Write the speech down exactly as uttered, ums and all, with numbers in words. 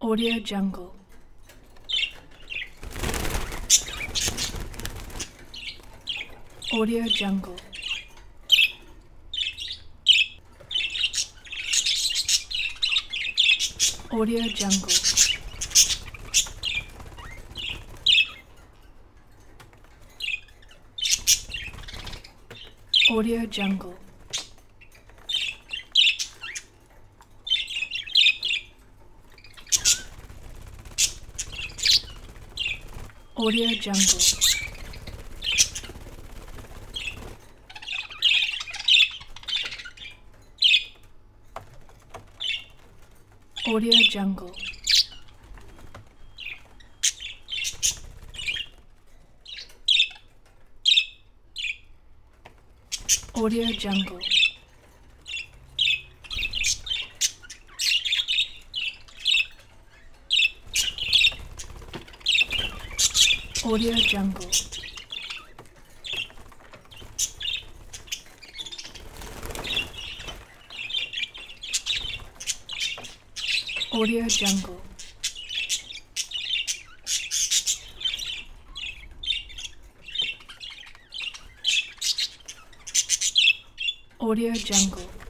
Audio Jungle. Audio Jungle. Audio Jungle. Audio Jungle. Audio Jungle. Audio Jungle. Audio Jungle. Audio Jungle. Audio Jungle. Audio Jungle.